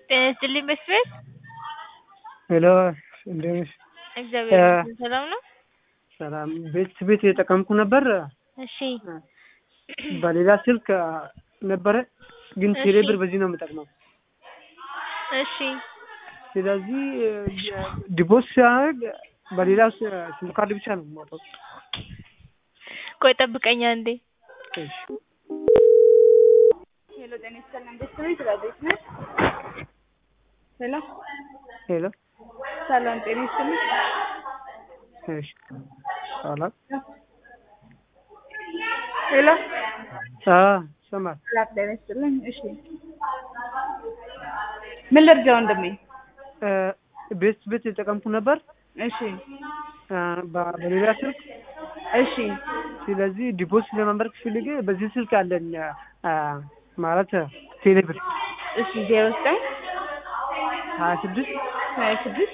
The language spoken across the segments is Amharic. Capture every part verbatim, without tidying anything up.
ጤናይስጥልኝ በስቤት ሄሎ እንዴት ነሽ? እግዚአብሔር ይመስገን ሰላም ነው። ሰላም ቤት ቤት እየተጠቀምኩ ነበር። እሺ በሌላ ስልክ ነበረ ግን እሺ ቴሌብር በዚህ ነው የምጠቅመው። እሺ ስለዚህ ዲፖስ ሲያደርግ በሌላ ሲም ካርድ ብቻ ነው የማወጣው። ቆይ ጠብቀኝ አንዴ። እሺ ሄሎ ጤና ይስጥልኝ በስቤት ራዲዮት ነሽ? ሄሎ ሄሎ ሰላም ጤና ይስጥልኝ። እሺ ሰላም ሄሎ አ ሰማህ? ሰላም ጤና ይስጥልኝ። እሺ ምን ልርዳው ወንድሜ? ቤት ቤት እየተጠቀምኩ ነበር። እሺ በሌላ ስልክ እሺ ስለዚህ ዲፖዚት ለማድረግ ፈልጌ በዚህ ስልክ አለኝ ማለት ቴሌብር እሺ ዜሮ ዘጠኝ ሀያ ስድስት ሀያ ስድስት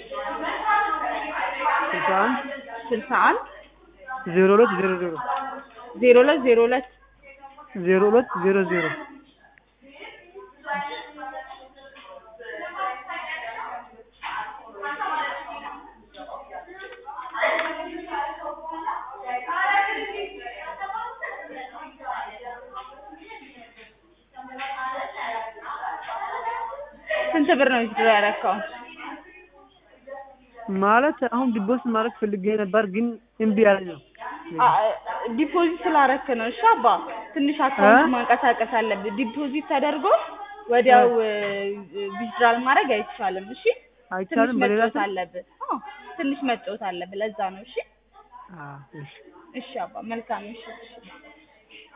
ስልሳ አንድ ስልሳ አንድ ዜሮ ሁለት ዜሮ ዜሮ ዜሮ ሁለት ዜሮ ሁለት ዜሮ ሁለት ዜሮ ዜሮ ስንት ብር ነው ይዝራ ያረካው? ማለት አሁን ዲፖዚት ማድረግ ፈልጌ ነበር ግን እምቢ አለኝ ነው። ዲፖዚት ስላረክ ነው። እሺ አባ ትንሽ አካውንት ማንቀሳቀስ አለብህ። ዲፖዚት ተደርጎ ወዲያው ዊዝድራል ማድረግ አይቻልም። እሺ አይቻልም። በሌላ መጫወት አለብህ። አዎ ትንሽ መጫወት አለብህ። ለዛ ነው። እሺ አዎ እሺ እሺ አባ መልካም እሺ።